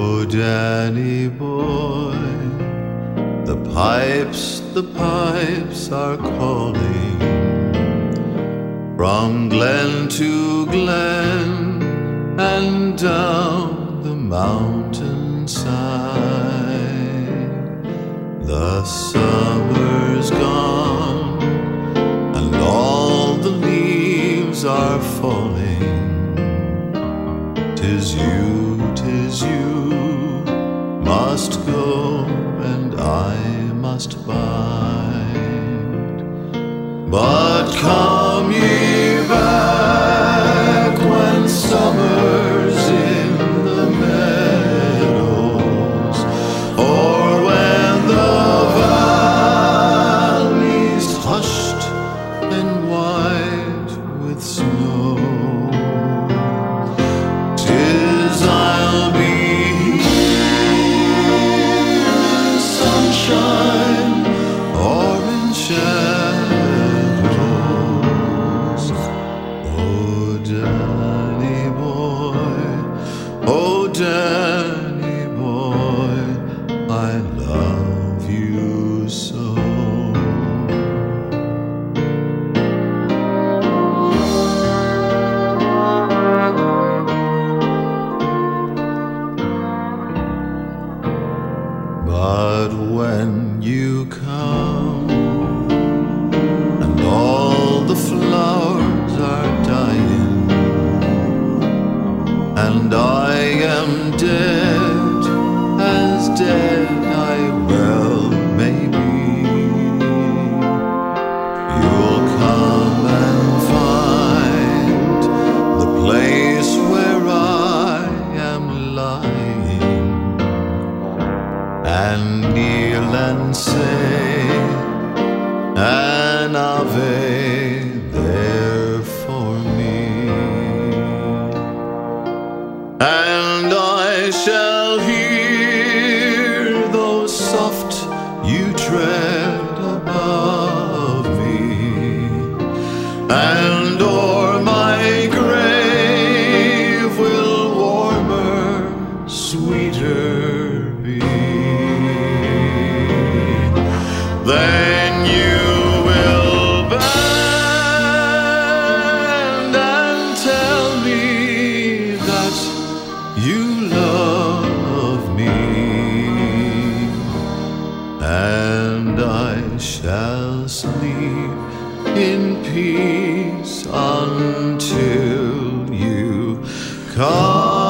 Oh, Danny boy, the pipes are calling from glen to glen and down the mountainside. The summer's gone and all the leaves are falling. 'Tis you must go and I must bide. But come ye back when summer's in the meadows, or when the valley's hushed and white with snow. 'Tis I'll be here in sunshine or in shadows. Oh, Danny boy, oh, Danny boy, I love you so. But when you come and all the flowers are dying and I am dead, as dead I well may be, you'll come and find the place where I am lying and kneel and say an Ave there for me, and I shall hear those soft you tread above me, and o'er my grave will warmer, sweeter be. Then you will bend and tell me that you love me, and I shall sleep in peace until you come.